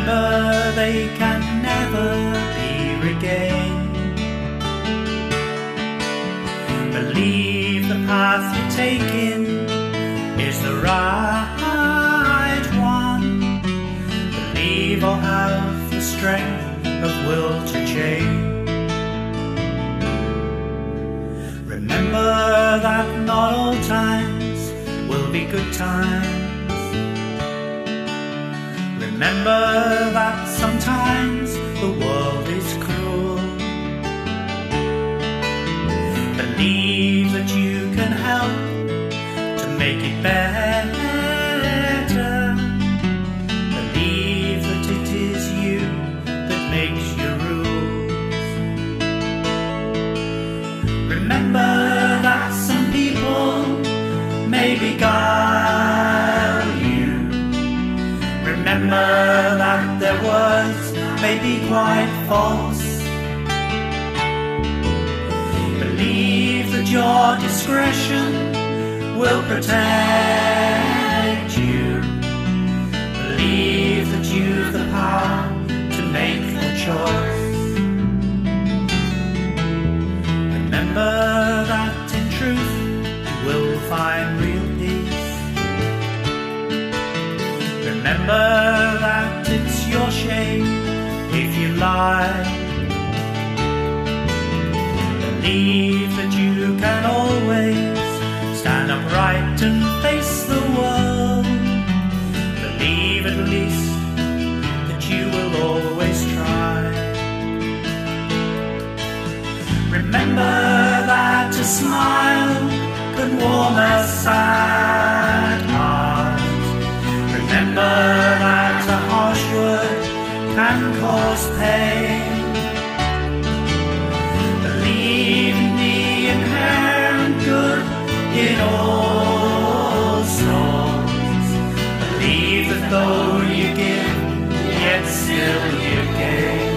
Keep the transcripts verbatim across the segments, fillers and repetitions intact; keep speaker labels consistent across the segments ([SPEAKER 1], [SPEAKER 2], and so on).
[SPEAKER 1] Remember, they can never be regained. Believe the path you're taking is the right one. Believe I'll have the strength of will to change. Remember that not all times will be good times. Remember that sometimes the world is cruel. Believe that you can help to make it better. Believe that it is you that makes your rules. Remember that some people may beguile you. Remember that their words may be quite false. Believe that your discretion will protect you. Believe that you've the power to make the choice. Remember that in truth you will find real peace. Remember that it's your shame if you lie. Believe that you can always stand upright and face the world. Believe at least that you will always try. Remember that a smile can warm a sad heart. Remember that a harsh word can cause pain. Believe in the inherent good in all souls. Believe that though you give, yet still you gain.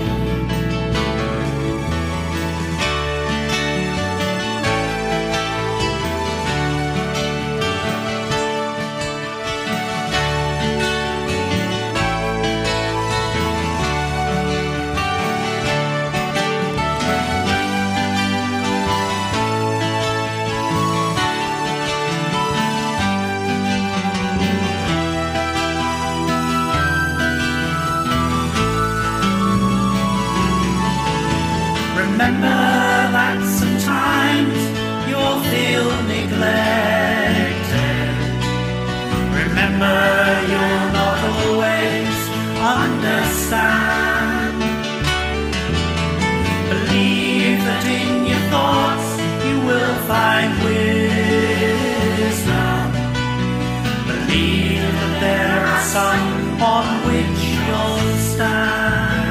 [SPEAKER 1] Remember that sometimes you'll feel neglected. Remember you'll not always understand. Believe that in your thoughts you will find wisdom. Believe that there are some on which you'll stand.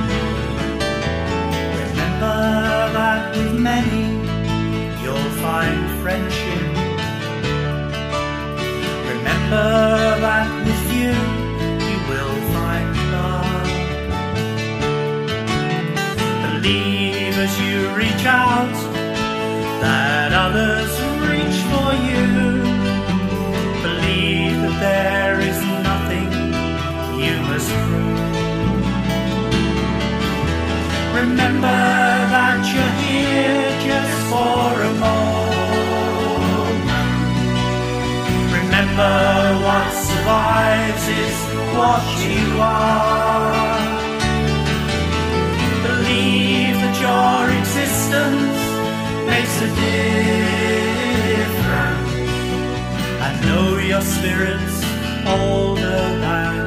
[SPEAKER 1] Remember that with many you'll find friendship. Remember that with few you will find love. Believe as you reach out that others reach for you. Believe that there is nothing you must prove. Remember that you're here just for a moment. Remember what survives is what you are. Believe that your existence makes a difference. And know your spirit's older than